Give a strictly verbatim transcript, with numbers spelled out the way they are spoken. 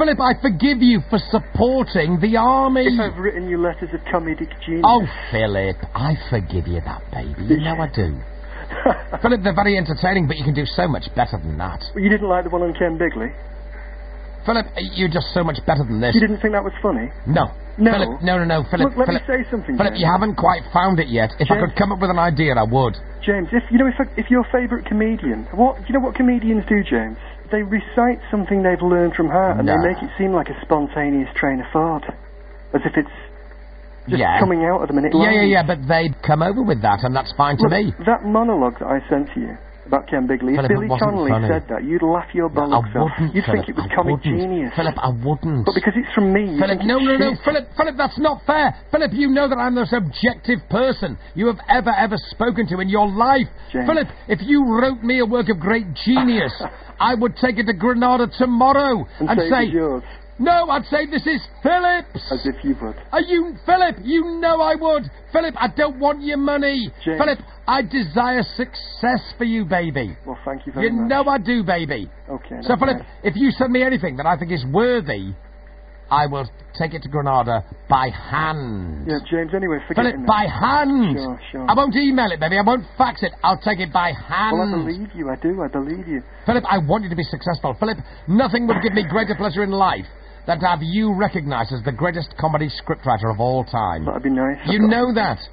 Philip, I forgive you for supporting the army. If I've written you letters of comedic genius... Oh, Philip, I forgive you that, baby. You know I do. Philip, they're very entertaining, but you can do so much better than that. Well, you didn't like the one on Ken Bigley? Philip, you're just so much better than this. You didn't think that was funny? No. No? Philip, no, no, no, Philip. Look, let Philip, me say something, Philip, James. you haven't quite found it yet. If James, I could come up with an idea, I would. James, if you know, if, if your favourite comedian... What, do you know what comedians do, James? They recite something they've learned from heart, and nah. they make it seem like a spontaneous train of thought. As if it's just yeah. coming out of them and it Yeah, lands. yeah, yeah, but they'd come over with that, and that's fine to Look, me. that monologue that I sent to you about Ken Bigley, if Philip, Billy it wasn't Connolly funny. said that, you'd laugh your No, bollocks I off. wouldn't, You'd Philip, think it was I comic wouldn't. genius. Philip, I wouldn't. But because it's from me, you Philip, think no, it's no, no, shit. Philip, Philip, that's not fair. Philip, you know that I'm the most objective person you have ever, ever spoken to in your life. James. Philip, if you wrote me a work of great genius, I would take it to Granada tomorrow and, and say, say, it was yours, no, I'd say this is Philip's. as if you would. Are you, Philip? You know I would. Philip, I don't want your money. James. Philip, I desire success for you, baby. Well, thank you very You much. know I do, baby. Okay. So, that's Philip, nice. if you send me anything that I think is worthy, I will take it to Granada by hand. Yeah, James, anyway, forget Philip, it now. by hand. Sure, sure. I won't email it, baby. I won't fax it. I'll take it by hand. Well, I believe you. I do. I believe you. Philip, I want you to be successful. Philip, nothing would give me greater pleasure in life than to have you recognised as the greatest comedy scriptwriter of all time. That'd be nice. You know that.